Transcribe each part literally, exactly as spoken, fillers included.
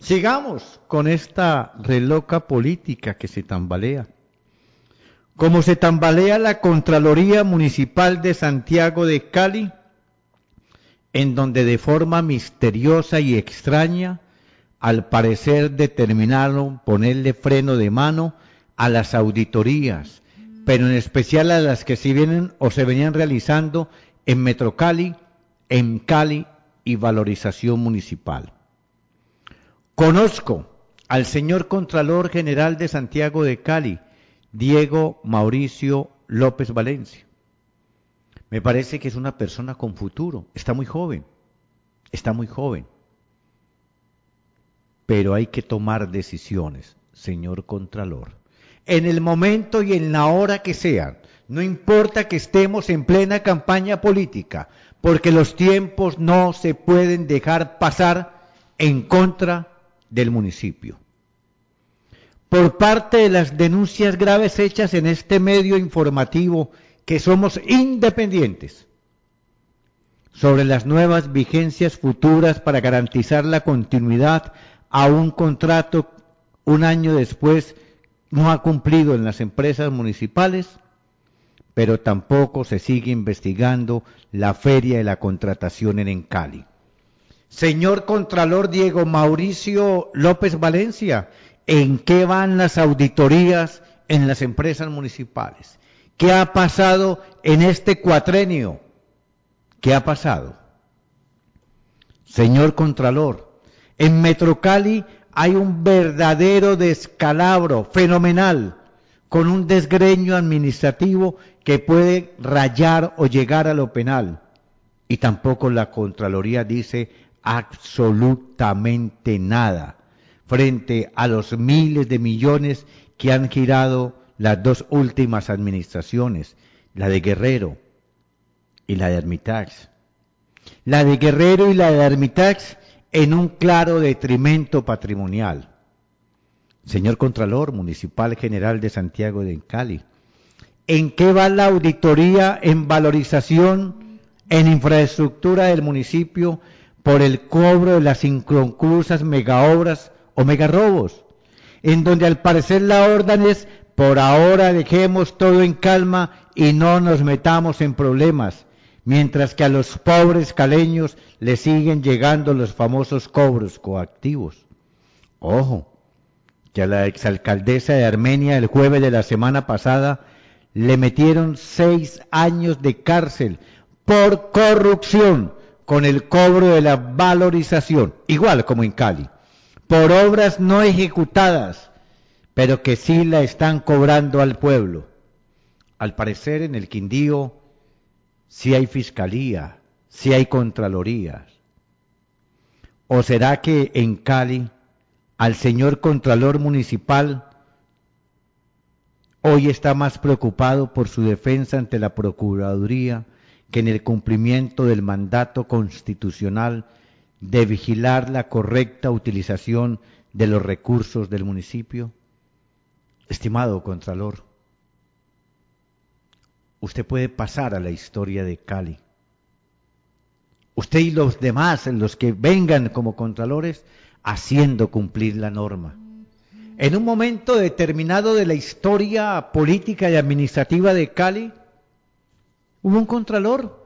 Sigamos con esta reloca política que se tambalea. Como se tambalea la Contraloría Municipal de Santiago de Cali, en donde de forma misteriosa y extraña, al parecer determinaron ponerle freno de mano a las auditorías, pero en especial a las que se vienen o se venían realizando en Metrocali, en Cali y Valorización Municipal. Conozco al señor Contralor General de Santiago de Cali, Diego Mauricio López Valencia. Me parece que es una persona con futuro, está muy joven, está muy joven. Pero hay que tomar decisiones, señor Contralor. En el momento y en la hora que sean, no importa que estemos en plena campaña política, porque los tiempos no se pueden dejar pasar en contra del municipio. Por parte de las denuncias graves hechas en este medio informativo, que somos independientes, sobre las nuevas vigencias futuras para garantizar la continuidad a un contrato un año después no ha cumplido en las empresas municipales, pero tampoco se sigue investigando la feria de la contratación en Cali. Señor Contralor Diego Mauricio López Valencia, ¿en qué van las auditorías en las empresas municipales? ¿Qué ha pasado en este cuatrenio? ¿Qué ha pasado? Señor Contralor, en Metrocali hay un verdadero descalabro fenomenal, con un desgreño administrativo que puede rayar o llegar a lo penal. Y tampoco la Contraloría dice absolutamente nada frente a los miles de millones que han girado las dos últimas administraciones, la de Guerrero y la de Armitage. La de Guerrero y la de Armitage en un claro detrimento patrimonial. Señor Contralor Municipal General de Santiago de Cali, ¿en qué va la auditoría en valorización en infraestructura del municipio por el cobro de las inconclusas megaobras o megarrobos? En donde al parecer la orden es, por ahora dejemos todo en calma y no nos metamos en problemas, mientras que a los pobres caleños les siguen llegando los famosos cobros coactivos. Ojo, que a la exalcaldesa de Armenia el jueves de la semana pasada le metieron seis años de cárcel por corrupción con el cobro de la valorización, igual como en Cali, por obras no ejecutadas, pero que sí la están cobrando al pueblo. Al parecer en el Quindío sí hay fiscalía, sí hay contralorías. ¿O será que en Cali al señor Contralor Municipal hoy está más preocupado por su defensa ante la Procuraduría que en el cumplimiento del mandato constitucional de vigilar la correcta utilización de los recursos del municipio? Estimado Contralor, usted puede pasar a la historia de Cali. Usted y los demás, los que vengan como contralores, haciendo cumplir la norma. En un momento determinado de la historia política y administrativa de Cali, hubo un contralor,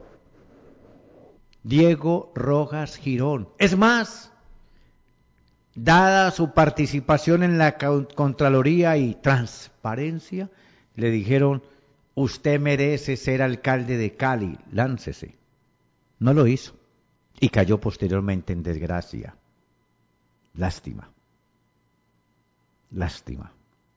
Diego Rojas Girón. Es más, dada su participación en la Contraloría y transparencia, le dijeron, usted merece ser alcalde de Cali, láncese. No lo hizo y cayó posteriormente en desgracia. Lástima. Lástima.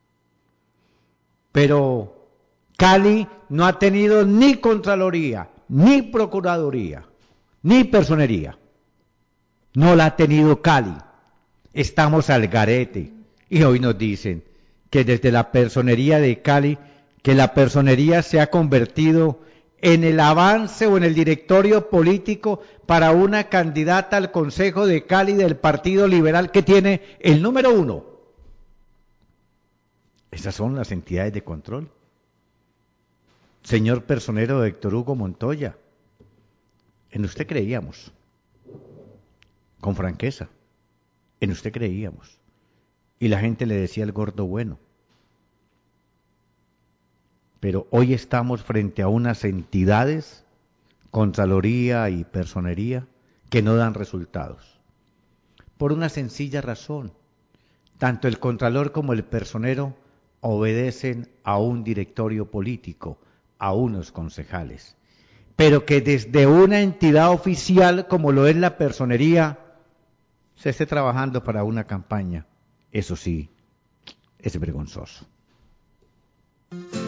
Pero Cali no ha tenido ni Contraloría, ni Procuraduría, ni Personería. No la ha tenido Cali. Estamos al garete. Y hoy nos dicen que desde la Personería de Cali, que la Personería se ha convertido en el avance o en el directorio político para una candidata al Consejo de Cali del Partido Liberal que tiene el número uno. Esas son las entidades de control. Señor personero Héctor Hugo Montoya, en usted creíamos, con franqueza, En usted creíamos. Y la gente le decía el gordo bueno. Pero hoy estamos frente a unas entidades, Contraloría y Personería, que no dan resultados. Por una sencilla razón. Tanto el Contralor como el Personero obedecen a un directorio político, a unos concejales. Pero que desde una entidad oficial como lo es la Personería se esté trabajando para una campaña, eso sí, es vergonzoso.